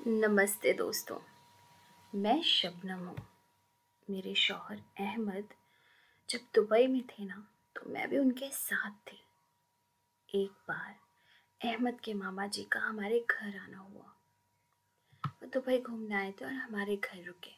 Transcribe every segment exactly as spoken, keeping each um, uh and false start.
नमस्ते दोस्तों। मैं शबनम हूँ। मेरे शौहर अहमद जब दुबई में थे ना, तो मैं भी उनके साथ थी। एक बार अहमद के मामा जी का हमारे घर आना हुआ। वो दुबई घूमने आए थे और हमारे घर रुके।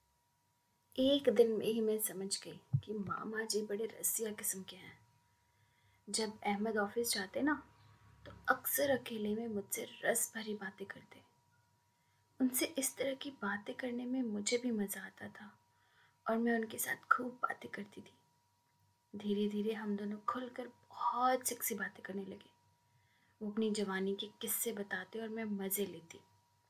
एक दिन में ही मैं समझ गई कि मामा जी बड़े रसिया किस्म के हैं। जब अहमद ऑफिस जाते ना, तो अक्सर अकेले में मुझसे रस भरी बातें करते। उनसे इस तरह की बातें करने में मुझे भी मज़ा आता था और मैं उनके साथ खूब बातें करती थी। धीरे धीरे हम दोनों खुलकर बहुत सेक्सी बातें करने लगे। वो अपनी जवानी के किस्से बताते और मैं मज़े लेती।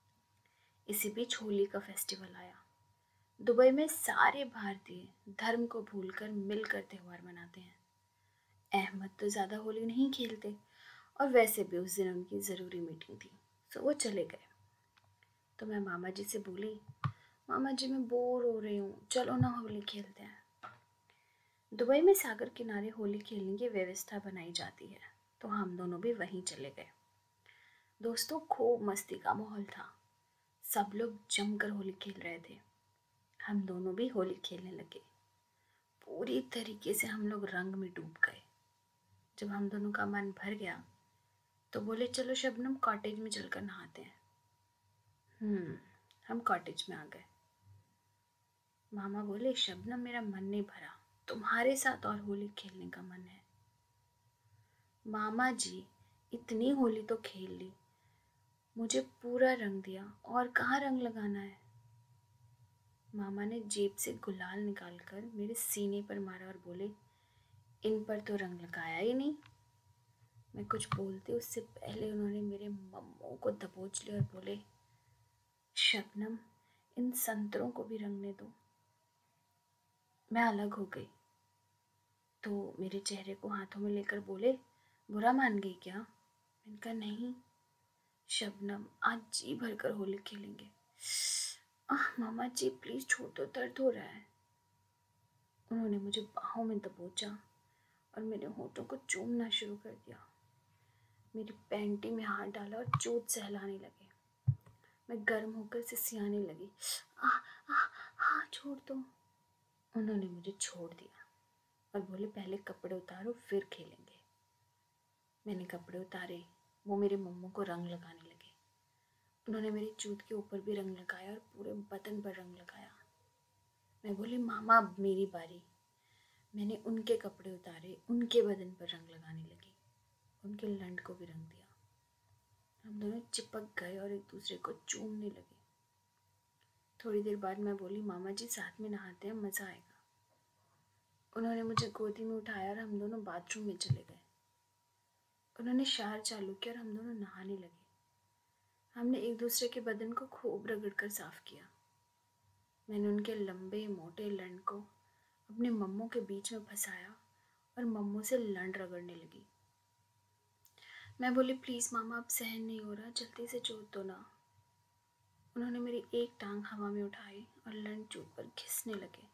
इसी बीच होली का फेस्टिवल आया। दुबई में सारे भारतीय धर्म को भूलकर मिलकर त्यौहार मनाते हैं। अहमद तो ज़्यादा होली नहीं खेलते और वैसे भी उस दिन उनकी ज़रूरी मीटिंग थी, तो वो चले गए। तो मैं मामा जी से बोली, मामा जी मैं बोर हो रही हूँ, चलो ना होली खेलते हैं। दुबई में सागर किनारे होली खेलने की व्यवस्था बनाई जाती है, तो हम दोनों भी वहीं चले गए। दोस्तों, खूब मस्ती का माहौल था। सब लोग जमकर होली खेल रहे थे। हम दोनों भी होली खेलने लगे। पूरी तरीके से हम लोग रंग में डूब गए। जब हम दोनों का मन भर गया तो बोले, चलो शबनम कॉटेज में चलकर नहाते हैं। हम्म हम कॉटेज में आ गए। मामा बोले, शबनम मेरा मन नहीं भरा, तुम्हारे साथ और होली खेलने का मन है। मामा जी, इतनी होली तो खेल ली, मुझे पूरा रंग दिया, और कहाँ रंग लगाना है। मामा ने जेब से गुलाल निकालकर मेरे सीने पर मारा और बोले, इन पर तो रंग लगाया ही नहीं। मैं कुछ बोलते उससे पहले उन्होंने मेरे मम्मों को दबोच लिया और बोले, शबनम इन संतरों को भी रंगने दो। मैं अलग हो गई तो मेरे चेहरे को हाथों में लेकर बोले, बुरा मान गई क्या। मैंने कहा, नहीं शबनम, आज जी भर कर होली खेलेंगे। आह मामा जी प्लीज छोड़ दो, दर्द हो रहा है। उन्होंने मुझे बाहों में दबोचा और मेरे होठों को चूमना शुरू कर दिया। मेरी पैंटी में हाथ डाला और चोट सहलाने लगे। मैं गर्म होकर सिसियाने लगी, आह आह हाँ छोड़ दो। उन्होंने मुझे छोड़ दिया और बोले, पहले कपड़े उतारो फिर खेलेंगे। मैंने कपड़े उतारे। वो मेरे मम्मों को रंग लगाने लगे। उन्होंने मेरी चूत के ऊपर भी रंग लगाया और पूरे बदन पर रंग लगाया। मैं बोली, मामा अब मेरी बारी। मैंने उनके कपड़े उतारे, उनके बदन पर रंग लगाने लगी, उनके लंड को भी रंग दिया। हम दोनों चिपक गए और एक दूसरे को चूमने लगे। थोड़ी देर बाद मैं बोली, मामा जी साथ में नहाते हैं, मज़ा आएगा। उन्होंने मुझे गोदी में उठाया और हम दोनों बाथरूम में चले गए। उन्होंने शावर चालू किया और हम दोनों नहाने लगे। हमने एक दूसरे के बदन को खूब रगड़ कर साफ किया। मैंने उनके लंबे मोटे लंड को अपने मम्मों के बीच में फंसाया और मम्मों से लंड रगड़ने लगी। मैं बोली, प्लीज़ मामा अब सहन नहीं हो रहा, जल्दी से चोट दो ना। उन्होंने मेरी एक टांग हवा में उठाई और लंड चोट पर घिसने लगे।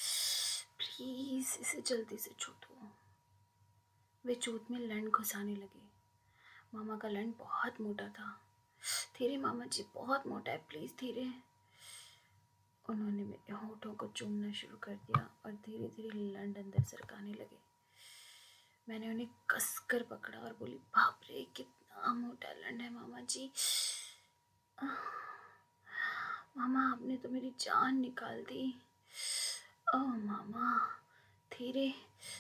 प्लीज़ इसे जल्दी से छूटो। वे चोट में लंड घुसाने लगे। मामा का लंड बहुत मोटा था। धीरे मामा जी, बहुत मोटा है, प्लीज़ धीरे। उन्होंने मेरे होठों को चूमना शुरू कर दिया और धीरे धीरे लंड अंदर सरकाने लगे। मैंने उन्हें कसकर पकड़ा और बोली, बाप रे कितना मोटा लंड है मामा जी। मामा आपने तो मेरी जान निकाल दी। ओह मामा धीरे।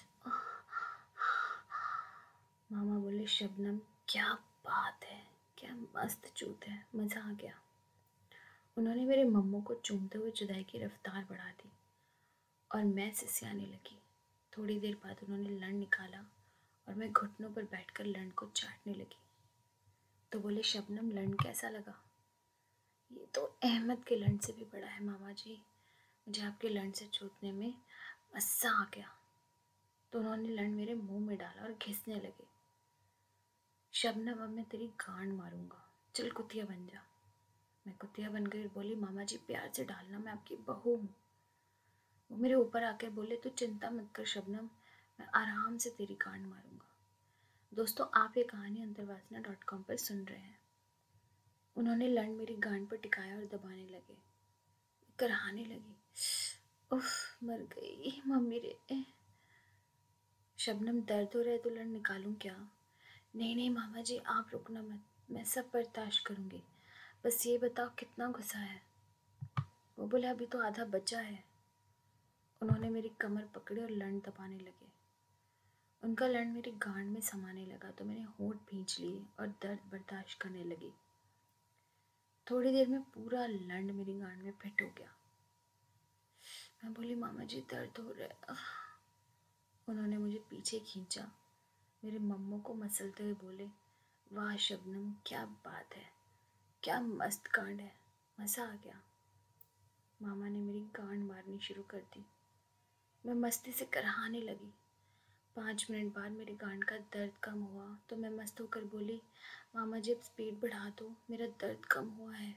मामा बोले, शबनम क्या बात है, क्या मस्त चूत है, मज़ा आ गया। उन्होंने मेरे मम्मों को चूमते हुए जुदाई की रफ्तार बढ़ा दी और मैं सिसियाने लगी। थोड़ी देर बाद उन्होंने लंड निकाला और मैं घुटनों पर बैठकर लंड को चाटने लगी। तो बोले, शबनम लंड कैसा लगा। ये तो अहमद के लंड से भी बड़ा है मामा जी, मुझे आपके लंड से चूतने में मज़ा आ गया। तो उन्होंने लंड मेरे मुंह में डाला और घिसने लगे। शबनम अब मैं तेरी गांड मारूंगा, चल कुतिया बन जा। मैं कुतिया बन गई और बोली, मामा जी प्यार से डालना, मैं आपकी बहू हूँ। वो मेरे ऊपर आकर बोले, तू चिंता मत कर शबनम, मैं आराम से तेरी गांड मारूंगा। दोस्तों, आप ये कहानी अंतर्वासना डॉट कॉम पर सुन रहे हैं। उन्होंने लंड मेरी गांड पर टिकाया और दबाने लगे। कराहने लगी। उफ, मर गई मम्मी रे। शबनम, दर्द हो रहा है तो लंड निकालूं क्या? नहीं नहीं मामा जी, आप रुकना मत, मैं सब बर्दाश्त करूंगी, बस ये बताओ कितना घुसा है? वो बोले अभी तो आधा बचा है। उन्होंने मेरी कमर पकड़ी और लंड दबाने लगे। उनका लंड मेरी गांड में समाने लगा तो मैंने होंठ भींच लिए और दर्द बर्दाश्त करने लगी। थोड़ी देर में पूरा लंड मेरी गांड में फिट हो गया। मैं बोली, मामा जी दर्द हो रहा है। उन्होंने मुझे पीछे खींचा, मेरे मम्मों को मसलते हुए बोले, वाह शबनम, क्या बात है, क्या मस्त गांड है, मज़ा आ गया। मामा ने मेरी गांड मारनी शुरू कर दी। मैं मस्ती से कराहने लगी। पाँच मिनट बाद मेरी गांड का दर्द कम हुआ तो मैं मस्त होकर बोली, मामा जी अब स्पीड बढ़ा दो, मेरा दर्द कम हुआ है।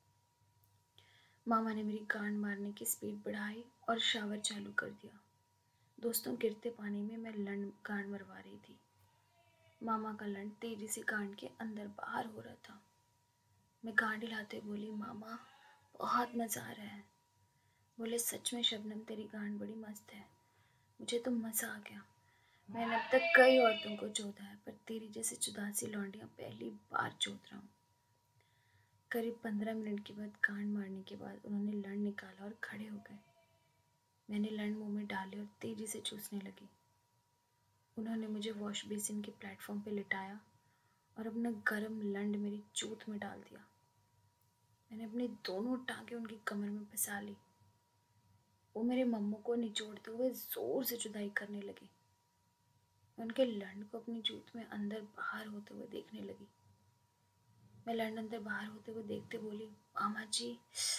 मामा ने मेरी गांड मारने की स्पीड बढ़ाई और शावर चालू कर दिया। दोस्तों, गिरते पानी में मैं लंड गांड मरवा रही थी। मामा का लंड तेजी से गांड के अंदर बाहर हो रहा था। मैं गांड हिलाते बोली, मामा बहुत मज़ा आ रहा है। बोले, सच में शबनम, तेरी गांड बड़ी मस्त है, मुझे तो मज़ा आ गया। मैंने अब तक कई औरतों को चोदा है पर तेरी जैसी चुदासी लौंडियाँ पहली बार चोद रहा हूँ। करीब पंद्रह मिनट के बाद गांड मारने के बाद उन्होंने लंड निकाला और खड़े हो गए। मैंने लंड मुंह में डाले और तेजी से चूसने लगी। उन्होंने मुझे वॉश बेसिन के प्लेटफॉर्म पे लिटाया और अपना गर्म लंड मेरी चूत में डाल दिया। मैंने अपनी दोनों टांगें उनकी कमर में फंसा ली। वो मेरे मम्मू को निचोड़ते हुए जोर से जुदाई करने लगी। मैं उनके लंड को अपनी जूत में अंदर बाहर होते हुए देखने लगी। मैं लंड अंदर बाहर होते हुए देखते बोली, मामा जी,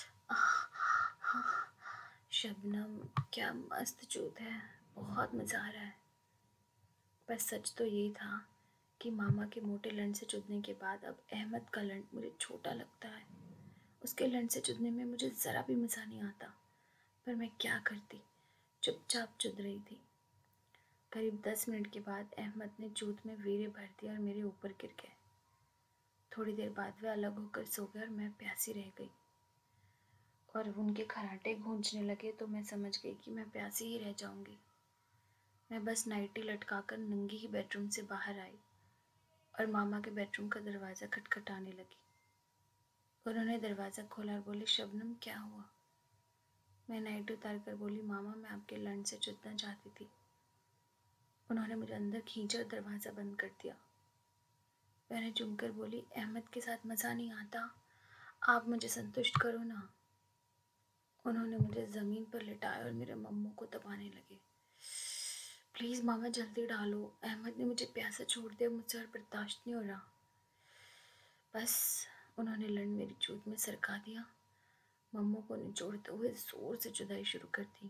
शबनम, क्या मस्त जूत है, बहुत मज़ा आ रहा है। पर सच तो ये था कि मामा के मोटे लंड से चुदने के बाद अब अहमद का लंड मुझे छोटा लगता है। उसके लंड से चुदने में मुझे ज़रा भी मज़ा नहीं आता, पर मैं क्या करती, चुपचाप चुद रही थी। करीब दस मिनट के बाद अहमद ने जूत में वीरे भर दिया और मेरे ऊपर गिर गए। थोड़ी देर बाद वे अलग होकर सो गए और मैं प्यासी रह गई। और उनके खराटे गूंजने लगे तो मैं समझ गई कि मैं प्यासी ही रह जाऊंगी। मैं बस नाइटी लटकाकर नंगी ही बेडरूम से बाहर आई और मामा के बेडरूम का दरवाज़ा खटखटाने लगी। उन्होंने दरवाज़ा खोला और बोले, शबनम क्या हुआ? मैं नाइटी उतार कर बोली, मामा मैं आपके लंड से चुदना चाहती थी। उन्होंने मुझे अंदर खींचा और दरवाज़ा बंद कर दिया। मैंने चुमकर बोली, अहमद के साथ मज़ा नहीं आता, आप मुझे संतुष्ट करो ना। उन्होंने मुझे ज़मीन पर लिटाया और मेरे मम्मू को दबाने लगे। प्लीज़ मामा जल्दी डालो, अहमद ने मुझे प्यासा छोड़ दिया, मुझसे और बर्दाश्त नहीं हो रहा। बस उन्होंने लंड मेरी चूत में सरका दिया। मम्मू को निचोड़ते हुए ज़ोर से जुदाई शुरू कर दी।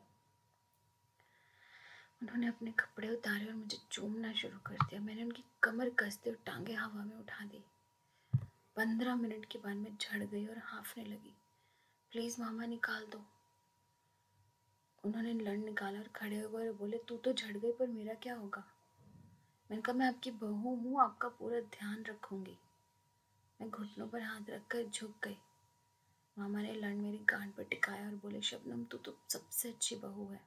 उन्होंने अपने कपड़े उतारे और मुझे चूमना शुरू कर दिया। मैंने उनकी कमर कसते और टांगें हवा में उठा दी। पंद्रह मिनट के बाद मैं झड़ गई और हाँफने लगी। प्लीज़ मामा निकाल दो। उन्होंने लंड निकाला और खड़े हो गए और बोले, तू तो झड़ गई पर मेरा क्या होगा? मैंने कहा, मैं आपकी बहू हूँ, आपका पूरा ध्यान रखूँगी। मैं घुटनों पर हाथ रखकर झुक गई। मामा ने लंड मेरी गांड पर टिकाया और बोले, शबनम तू तो सबसे अच्छी बहू है।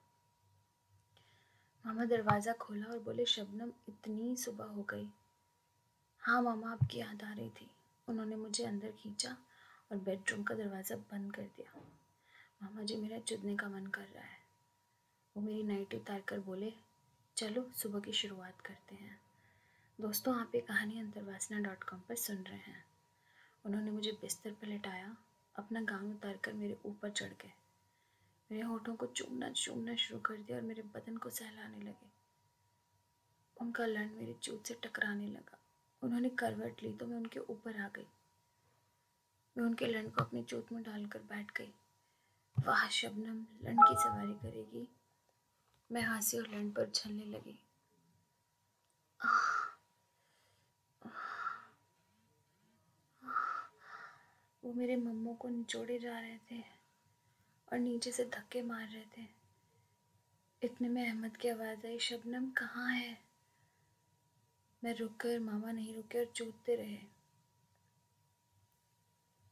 मामा दरवाज़ा खोला और बोले, शबनम इतनी सुबह हो गई? हाँ मामा, आपकी याद आ रही थी। उन्होंने मुझे अंदर खींचा और बेडरूम का दरवाज़ा बंद कर दिया। मामा जी, मेरा चुदने का मन कर रहा है। वो मेरी नाइटी उतार कर बोले, चलो सुबह की शुरुआत करते हैं। दोस्तों, आप ये कहानी अंतर्वासना डॉट कॉम पर सुन रहे हैं। उन्होंने मुझे बिस्तर पर लिटाया, अपना गाउन उतार कर मेरे ऊपर चढ़ गए। मेरे होठों को चूमना चूमना शुरू कर दिया और मेरे बदन को सहलाने लगे। उनका लंड मेरी चूत से टकराने लगा। उन्होंने करवट ली तो मैं उनके ऊपर आ गई। मैं उनके लंड को अपनी चूत में डालकर बैठ गई। वाह शबनम, लंड की सवारी करेगी। मैं हंसी और लंड पर उछलने लगी। वो मेरे मम्मू को निचोड़े जा रहे थे और नीचे से धक्के मार रहे थे। इतने में अहमद की आवाज़ आई, शबनम कहाँ है? मैं रुक कर, मामा नहीं रुके और चूतते रहे।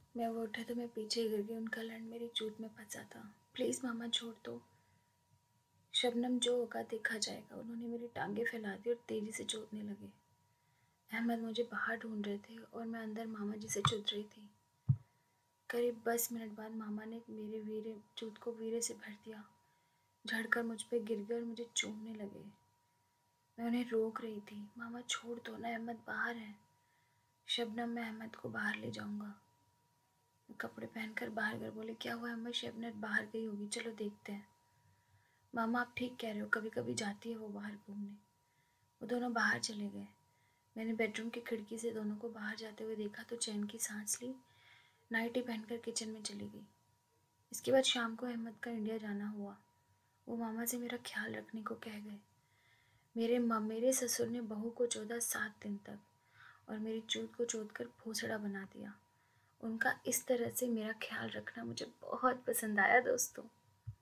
मैं वो उठे तो मैं पीछे गिर गई, उनका लंड मेरी जूत में फंसा था। प्लीज़ मामा छोड़ दो। शबनम जो होगा देखा जाएगा। उन्होंने मेरी टांगें फैला दी और तेज़ी से जोतने लगे। अहमद मुझे बाहर ढूंढ रहे थे और मैं अंदर मामा जी से चुद रही थी। करीब दस मिनट बाद मामा ने मेरे वीरे जूत को वीरे से भर दिया, झड़कर मुझ पे गिर गए और मुझे चूमने लगे। मैं उन्हें रोक रही थी, मामा छोड़ दो ना, अहमद बाहर है। शबनम मैं अहमद को बाहर ले जाऊंगा। मैं कपड़े पहनकर बाहर गए, बोले क्या हुआ अहमद, शबनम बाहर गई होगी, चलो देखते हैं। मामा आप ठीक कह रहे हो, कभी कभी जाती है वो बाहर घूमने। वो दोनों बाहर चले गए। मैंने बेडरूम की खिड़की से दोनों को बाहर जाते हुए देखा तो चैन की सांस ली, नाइटी पहनकर किचन में चली गई। इसके बाद शाम को अहमद का इंडिया जाना हुआ। वो मामा से मेरा ख्याल रखने को कह गए। मेरे माँ मेरे ससुर ने बहू को चौदह सात दिन तक और मेरी चूत को चोद कर भोसड़ा बना दिया। उनका इस तरह से मेरा ख्याल रखना मुझे बहुत पसंद आया दोस्तों।